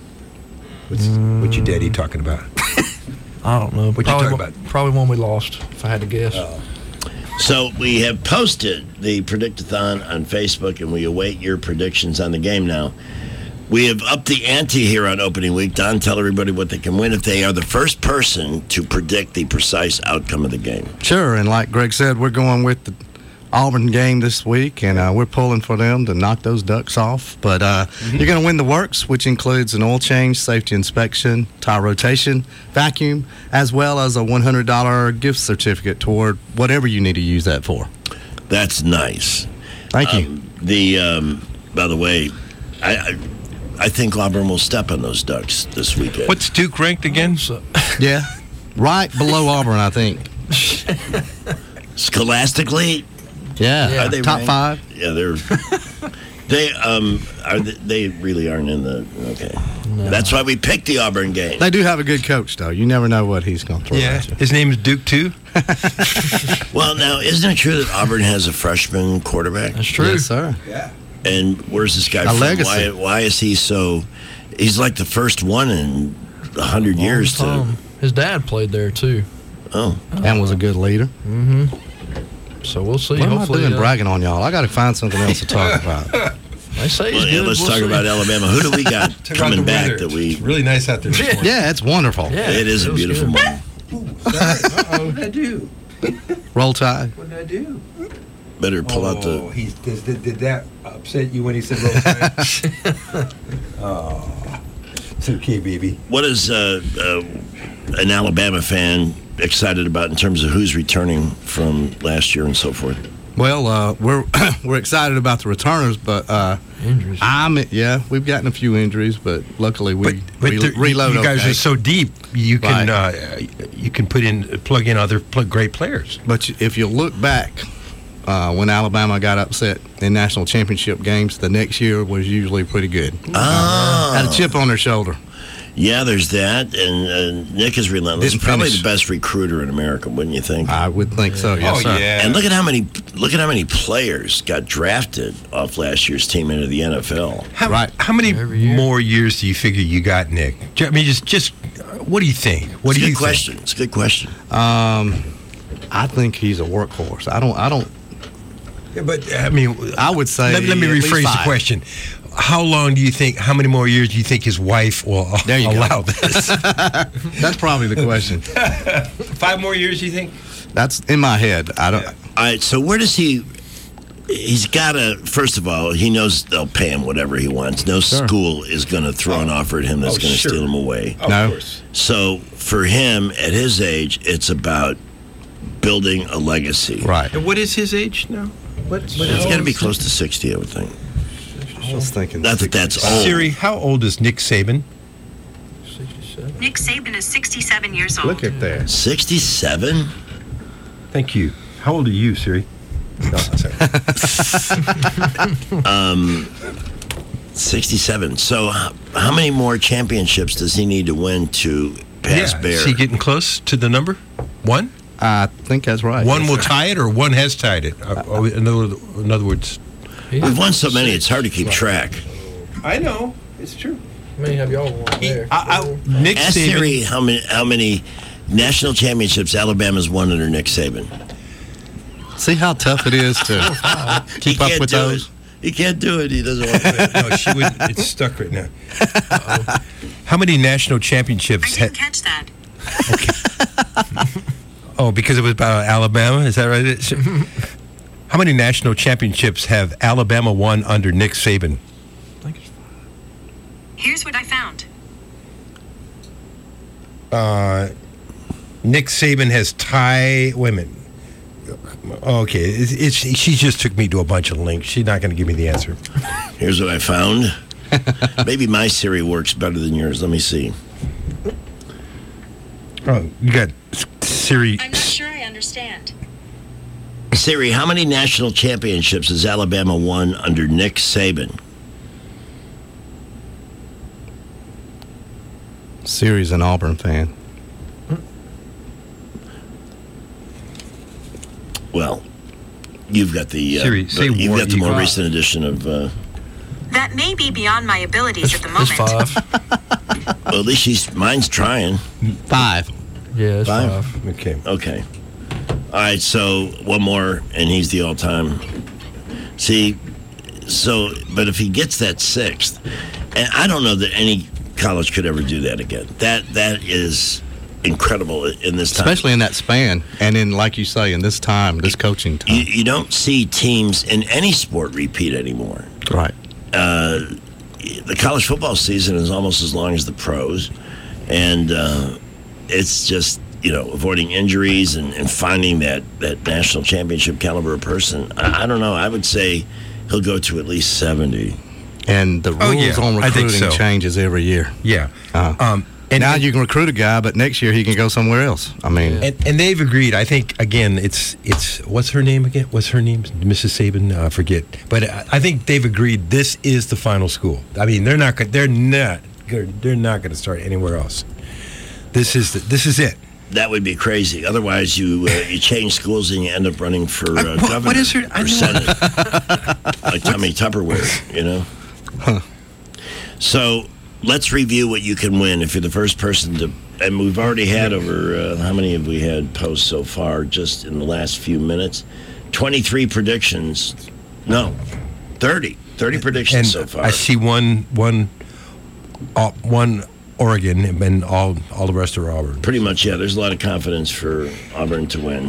What's your daddy talking about? I don't know. What you talking about? Probably one we lost, if I had to guess. So we have posted the Predict-a-thon on Facebook, and we await your predictions on the game now. We have upped the ante here on opening week. Don, tell everybody what they can win if they are the first person to predict the precise outcome of the game. Sure, and like Greg said, we're going with the Auburn game this week, and we're pulling for them to knock those Ducks off. But you're going to win the works, which includes an oil change, safety inspection, tire rotation, vacuum, as well as a $100 gift certificate toward whatever you need to use that for. That's nice. Thank you. By the way, I think Auburn will step on those Ducks this weekend. What's Duke ranked again? Yeah, right below Auburn, I think. Scholastically? Yeah, Are they top ranked? 5. Yeah, they really aren't in the okay. That's why we picked the Auburn game. They do have a good coach, though. You never know what he's going to throw Yeah, at you. his name is Duke, too. Well, now, isn't it true that Auburn has a freshman quarterback? That's true. Yes, sir. Yeah. And where's this guy A from? legacy. Why is he so... He's like the first one in 100 years to... His dad played there, too. Oh. And was a good leader. Mm-hmm. So we'll see. What am I Hopefully, doing bragging on y'all? I got to find something else to talk about. They say he's Well, good. let's We'll talk see. about Alabama. Who do we got Talk coming about the back weather. that we... It's really nice out there this morning. Yeah, it's wonderful. Yeah, It is a feels beautiful good. morning. Uh-oh, what did I do? Roll Tide. What did I do? Better pull out the... Did that upset you when he said roll tide? Oh, it's okay, baby. What is an Alabama fan excited about in terms of who's returning from last year and so forth? Well, we're excited about the returners, but injuries. We've gotten a few injuries, but luckily we But reload. you guys okay. are so deep. You can you can plug in other great players. But if you look back, when Alabama got upset in national championship games, the next year was usually pretty good. Had a chip on their shoulder. Yeah, there's that, and Nick is relentless. Didn't Probably finish. the best recruiter in America, wouldn't you think? I would think so. Yes, sir. And look at how many players got drafted off last year's team into the NFL. How many more years do you figure you got, Nick? I mean, just what do you think? What It's do a you good question. It's a good question. I think he's a workhorse. I don't. Yeah, but I mean, I would say. Let me at least rephrase the 5. question. How long do you think? How many more years do you think his wife will allow this? That's probably the question. 5 more years, you think? That's in my head. I don't. All right, so where does he... He's got to... First of all, he knows they'll pay him whatever he wants. No school is going to throw an offer at him that's going to steal him away. No. Course. So for him, at his age, it's about building a legacy. Right. And what is his age now? It's got to be close to 60, I would think. I was thinking. Not that that's old. Siri, how old is Nick Saban? Nick Saban is 67 years old. Look at there. 67? Thank you. How old are you, Siri? No, sorry. 67. So how many more championships does he need to win to pass Bear? Is he getting close to the number? 1? I think that's right. One Yes, will sir. tie it, or one has tied it. In other words, We've won so many, it's hard to keep track. I know it's true. How many have y'all won there? Nick Ask Saban. Siri how many national championships Alabama's won under Nick Saban. See how tough it is to keep up with those. He can't do it. He doesn't want to. No, she wouldn't. It's stuck right now. How many national championships? Catch that. Oh, because it was about Alabama. Is that right? How many national championships have Alabama won under Nick Saban? Here's what I found. Nick Saban has women. Okay, she just took me to a bunch of links. She's not going to give me the answer. Here's what I found. Maybe my Siri works better than yours. Let me see. Oh, you got Siri. I'm not sure I understand. Siri, how many national championships has Alabama won under Nick Saban? Siri's an Auburn fan. Well, you've got the Siri, say you've what got the you more got. recent edition of. That may be beyond my abilities at the moment. It's 5. Well, at least mine's trying. 5. Yeah, it's 5. 5. Okay. Okay. All right. So one more, and he's the all-time. See, but if he gets that 6th, and I don't know that any college could ever do that again. That is incredible in this time. Especially in that span. And in, like you say, in this time, this coaching time. You don't see teams in any sport repeat anymore. Right. The college football season is almost as long as the pros, and it's just avoiding injuries and finding that national championship caliber person. I don't know. I would say he'll go to at least 70. And the rules on I think recruiting so. changes every year. Yeah. And now you can recruit a guy, but next year he can go somewhere else. I mean, And they've agreed. I think again, it's what's her name again? What's her name? Mrs. Saban. I forget. But I think they've agreed. This is the final school. I mean, they're not They're not going to start anywhere else. This is it. That would be crazy. Otherwise, you change schools and you end up running for governor what is it? or senate, like Tommy Tupperware, you know. Huh. So let's review what you can win if you're the first person to. And we've already had over how many have we had posts so far? Just in the last few minutes, 23 predictions. No, 30 predictions And so far. I see one Oregon, and all the rest are Auburn. Pretty much, yeah. There's a lot of confidence for Auburn to win.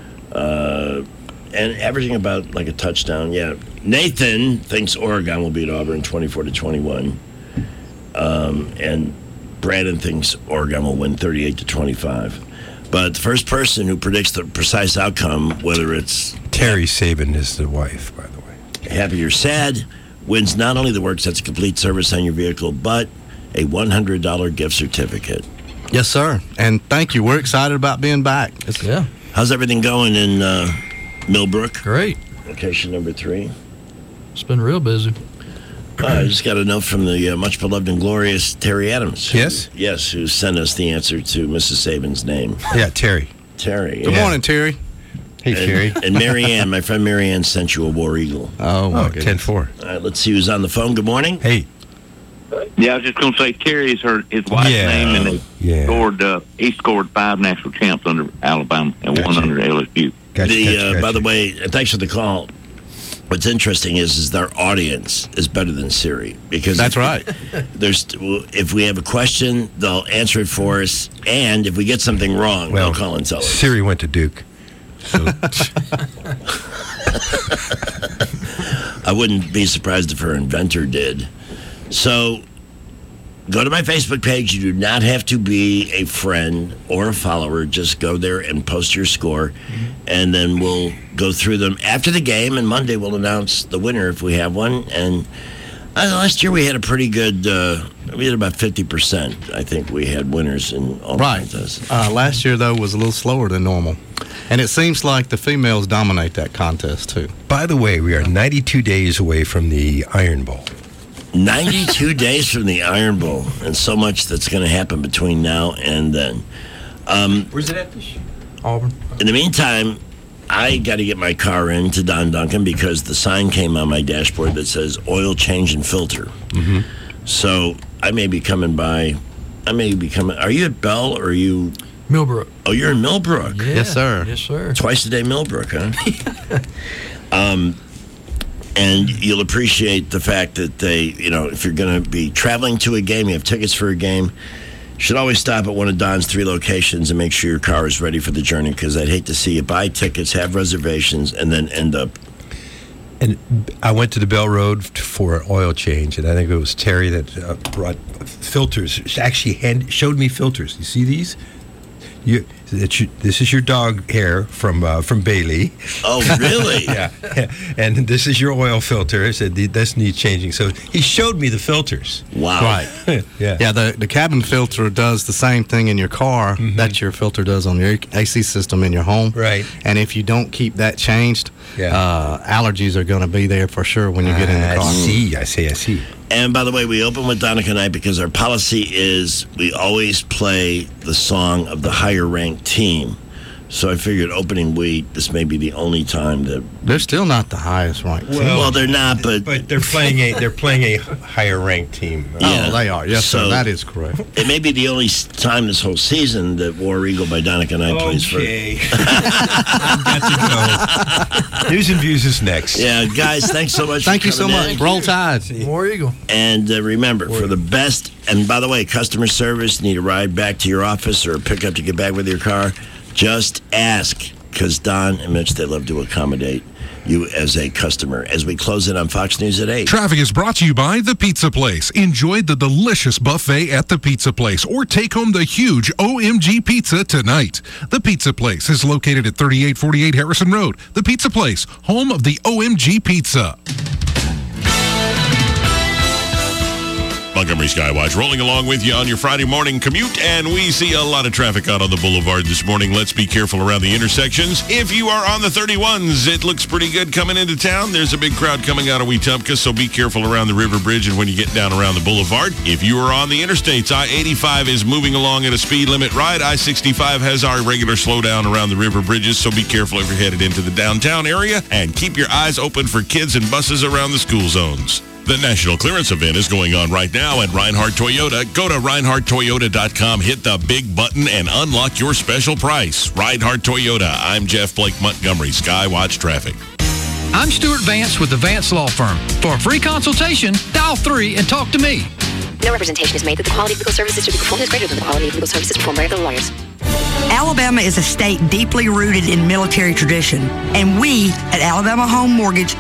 And averaging about like a touchdown, yeah. Nathan thinks Oregon will beat Auburn 24-21. And Brandon thinks Oregon will win 38-25. But the first person who predicts the precise outcome, whether it's... Terry Saban is the wife, by the way. Happy or sad, wins not only the work sets a complete service on your vehicle, but a $100 gift certificate. Yes, sir. And thank you. We're excited about being back. Yeah. How's everything going in Millbrook? Great. Location number 3. It's been real busy. I just got a note from the much beloved and glorious Terry Adams. Yes? Yes, who sent us the answer to Mrs. Saban's name. Yeah, Terry. Terry. Good morning, Terry. Hey, Terry. And Marianne, my friend Marianne, sent you a War Eagle. Oh, my goodness. 10-4. All right, let's see who's on the phone. Good morning. Hey. Yeah, I was just going to say Terry's his wife's name, and he scored 5 national champs under Alabama and 1 under LSU. By the way, thanks for the call. What's interesting is their audience is better than Siri, because that's right. If we have a question, they'll answer it for us, and if we get something wrong, they'll call and tell us. Siri went to Duke. So. I wouldn't be surprised if her inventor did. So go to my Facebook page. You do not have to be a friend or a follower. Just go there and post your score, and then we'll go through them after the game, and Monday we'll announce the winner if we have one. And last year we had a pretty good, we had about 50%. I think we had winners in all the contests. Last year, though, was a little slower than normal. And it seems like the females dominate that contest, too. By the way, we are 92 days away from the Iron Bowl. 92 days from the Iron Bowl, and so much that's going to happen between now and then. Where's it at? Auburn. In the meantime, I got to get my car in to Don Duncan because the sign came on my dashboard that says oil change and filter. Mm-hmm. So I may be coming by. Are you at Bell or are you... Millbrook. Oh, you're in Millbrook. Yeah. Yes, sir. Yes, sir. Twice a day Millbrook, huh? And you'll appreciate the fact that they, if you're going to be traveling to a game, you have tickets for a game, you should always stop at one of Don's 3 locations and make sure your car is ready for the journey, because I'd hate to see you buy tickets, have reservations, and then end up... And I went to the Bell Road for an oil change, and I think it was Terry that brought filters. She actually showed me filters. You see these? This is your dog hair from Bailey. Oh, really? Yeah. And this is your oil filter. I said, this needs changing. So he showed me the filters. Wow. Right. Yeah. Yeah, the cabin filter does the same thing in your car that your filter does on your AC system in your home. Right. And if you don't keep that changed, allergies are going to be there for sure when you get in the car. I see. And by the way, we open with Donica Night because our policy is we always play the song of the higher ranked team. So I figured opening week, this may be the only time that they're still not the highest ranked team. Well, they're not, but they're playing a higher ranked team. Oh, they are. Yes, sir. That is correct. It may be the only time this whole season that War Eagle by Donica Night plays for. Okay. I've got to go. News and Views is next. Yeah, guys, thanks so much. Thank you so coming much. in. Roll Tide. War Eagle. And remember, for the best, and by the way, customer service, need a ride back to your office or a pickup to get back with your car, just ask, because Don and Mitch, they love to accommodate you as a customer. As we close in on Fox News at 8. Traffic is brought to you by The Pizza Place. Enjoy the delicious buffet at The Pizza Place, or take home the huge OMG pizza tonight. The Pizza Place is located at 3848 Harrison Road. The Pizza Place, home of the OMG pizza. Montgomery Skywatch rolling along with you on your Friday morning commute, and we see a lot of traffic out on the boulevard this morning. Let's be careful around the intersections. If you are on the 31s, it looks pretty good coming into town. There's a big crowd coming out of Wetumpka, so be careful around the River Bridge and when you get down around the boulevard. If you are on the interstates, I-85 is moving along at a speed limit ride. I-65 has our regular slowdown around the river bridges, so be careful if you're headed into the downtown area, and keep your eyes open for kids and buses around the school zones. The National Clearance Event is going on right now at Reinhardt Toyota. Go to ReinhardtToyota.com, hit the big button, and unlock your special price. Reinhardt Toyota. I'm Jeff Blake, Montgomery Skywatch Traffic. I'm Stuart Vance with the Vance Law Firm. For a free consultation, dial 3 and talk to me. No representation is made that the quality of legal services to be performed is greater than the quality of legal services performed by other lawyers. Alabama is a state deeply rooted in military tradition, and we at Alabama Home Mortgage